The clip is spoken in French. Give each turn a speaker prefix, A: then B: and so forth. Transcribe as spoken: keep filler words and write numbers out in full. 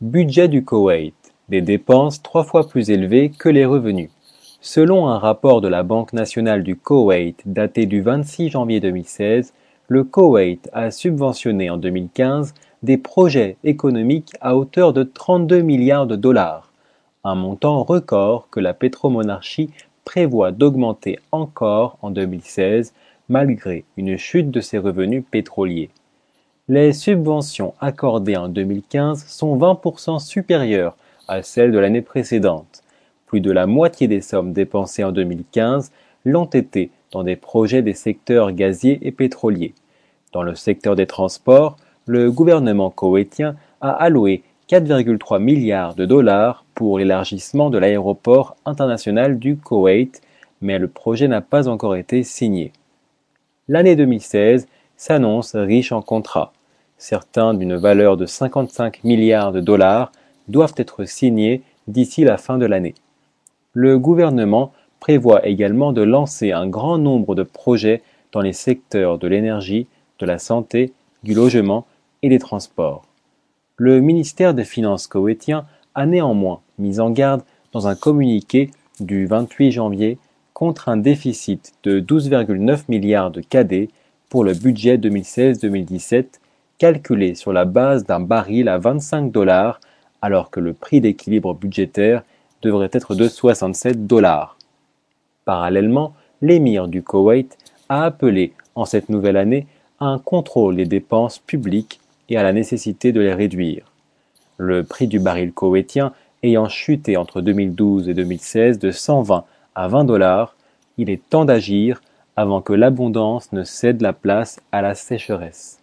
A: Budget du Koweït, des dépenses trois fois plus élevées que les revenus. Selon un rapport de la Banque nationale du Koweït daté du vingt-six janvier deux mille seize, le Koweït a subventionné en deux mille quinze des projets économiques à hauteur de trente-deux milliards de dollars, un montant record que la pétromonarchie prévoit d'augmenter encore en deux mille seize malgré une chute de ses revenus pétroliers. Les subventions accordées en deux mille quinze sont vingt pour cent supérieures à celles de l'année précédente. Plus de la moitié des sommes dépensées en deux mille quinze l'ont été dans des projets des secteurs gaziers et pétroliers. Dans le secteur des transports, le gouvernement koweïtien a alloué quatre virgule trois milliards de dollars pour l'élargissement de l'aéroport international du Koweït, mais le projet n'a pas encore été signé. L'année deux mille seize s'annonce riche en contrats. Certains d'une valeur de cinquante-cinq milliards de dollars doivent être signés d'ici la fin de l'année. Le gouvernement prévoit également de lancer un grand nombre de projets dans les secteurs de l'énergie, de la santé, du logement et des transports. Le ministère des Finances koweïtien a néanmoins mis en garde dans un communiqué du vingt-huit janvier contre un déficit de douze virgule neuf milliards de K D pour le budget deux mille seize deux mille dix-sept, calculé sur la base d'un baril à vingt-cinq dollars, alors que le prix d'équilibre budgétaire devrait être de soixante-sept dollars. Parallèlement, l'émir du Koweït a appelé en cette nouvelle année à un contrôle des dépenses publiques et à la nécessité de les réduire. Le prix du baril koweïtien ayant chuté entre deux mille douze et deux mille seize de cent vingt à vingt dollars, il est temps d'agir avant que l'abondance ne cède la place à la sécheresse.